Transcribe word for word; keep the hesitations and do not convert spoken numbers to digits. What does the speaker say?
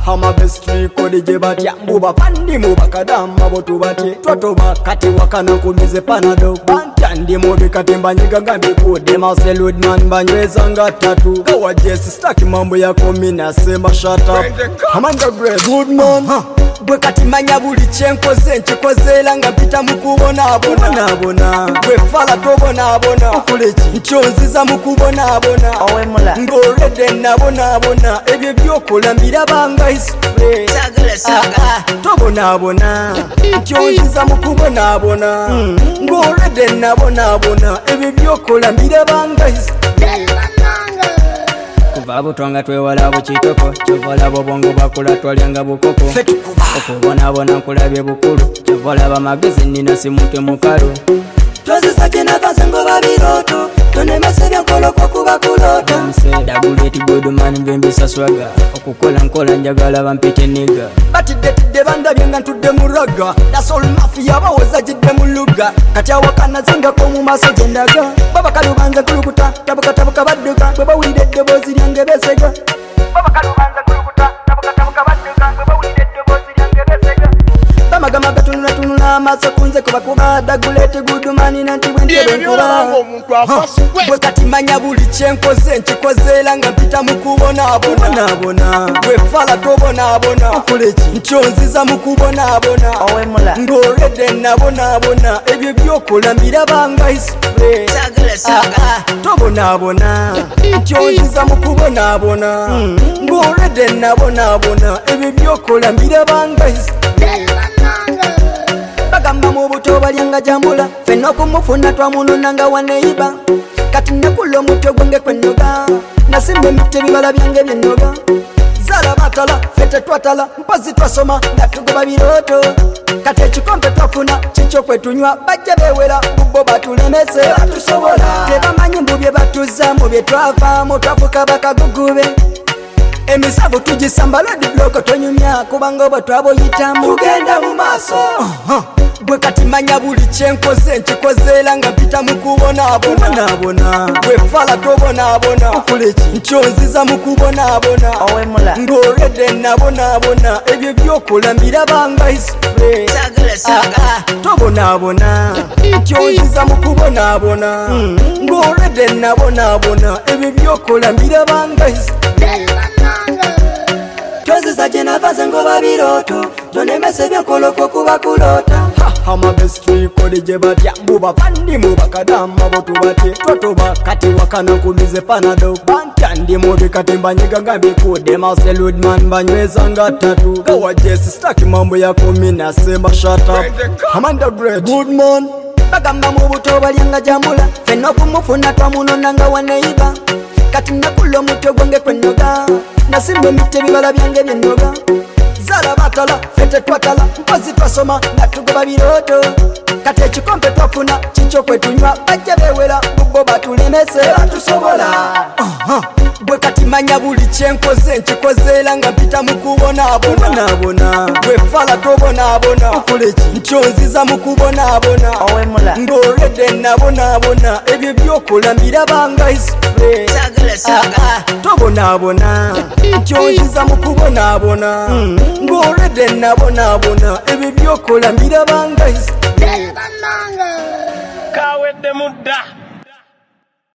hama bestri kodi jebatya buba pandi mubakadama botubatye twatoba kati wakana kumize panado bantandi mubi kati mbanyiga ngambi kude maseludman banyweza nga tatu gawa jesi staki mambo yako mina sema shut up Amanda Grace good man huh. Bwe kati manya buli chenkoze nchikoze nga mpita mukubona abona abona bwe fala tobona abona kuleki nchonziza mukubona abona owe mula ngorede nabona abona ebyo byokola mbirabanga history sagala sagala tobona abona nchonziza mukubona abona ngorede nabona abona ebyo byokola mbirabanga history Kuva twanga twewala bukitoko kyovola bobongo bakula twalyanga bukoko okubonabona nkulabye bukulu kyovola bamagezi nina simutwe mukalu twazisa kyenavaze ngo babiroto tonemese byankolo kwakuba kulota daguleti godumani mbembisa swaga okukola nkola njagala bampite niga batidetidde bandabye nga ntudde mu raga dasol mafia bawoza jidde mu luga kati awakana zingako mu maaso gyendaga babakalubanza nkulukuta tabukatabuka badduka bwe bawulira eddoboozi lyange besega babakalubanza nkulukuta tabukatabuka badduka bwe bawulira eddoboozi lyange besega bamagama gatunula tunula amaaso kunze kubakuba daguleti godumani nanti bwentebe nkuba bwe kati manya buli kyenkoze nkikoze era nga mpita mukubona abona abona bwe fala tobona abona kuleki nchonziza mukubona abona owe mula ngorede nabona abona ebyo byokola mbirabanga history sagala sagala tobona abona nchonziza mukubona abona ngorede nabona abona ebyo byokola mbirabanga history bagamba mu buto balyanga jambula fenna kumufuna twamunonanga waneiba kati nakula omutwe gwange kwenoga nasimba emiti ebibala byange byenoga zala batala fete twatala mpozi twasoma natugoba biroto kati ekikompe twafuna kikyo kwetunywa bajja bewera bubbo batulemese batusobola tebamanyi mbu bye batuza mu bye twavaamu twafuka bakagugube emisavu tugisamba lodi bloko tonyumya kubanga oba twaboyitamu tugenda mu maaso bwe kati manya buli kyenkoze nkikoze era nga mpita mukubona abona abona bwe fala tobona abona kuleki nchonziza mukubona abona owe mula ngorede nabona abona ebyo byokola mbirabanga history sagala sagala tobona abona nchonziza mukubona abona ngorede nabona abona ebyo byokola mbirabanga history twazisa kyenavaze ngo babiroto tonemese byankoloko kuba kulota hama bestri kodi jebatya buba pandi mubakadama botubatye twatoba kati wakana kumize panado bantandi mubi kati mbanyiga ngambi kude maseludman banyweza nga tatu gawa jesi staki mambo yako mina sema shut up Amanda Grace good man bagamba mu buto balyanga jambula fenna kumufuna twamunonanga waneiba kati nakula omutwe gwange kwenoga nasimba emiti ebibala byange byenoga zala batala fete twatala mpozi twasoma natugoba biroto kati ekikompe twafuna kikyo kwetunywa bajja bewera bubbo batulemese batusobola bwe kati manya buli kyenkoze nkikoze era nga mpita mukubona abona abona bwe fala tobona abona kuleki nchonziza mukubona abona owe mula ngorede nabona abona ebyo byokola mbirabanga history sagala sagala tobona abona nchonziza mukubona abona ngorede nabona abona ebyo byokola mbirabanga history kawedde mudda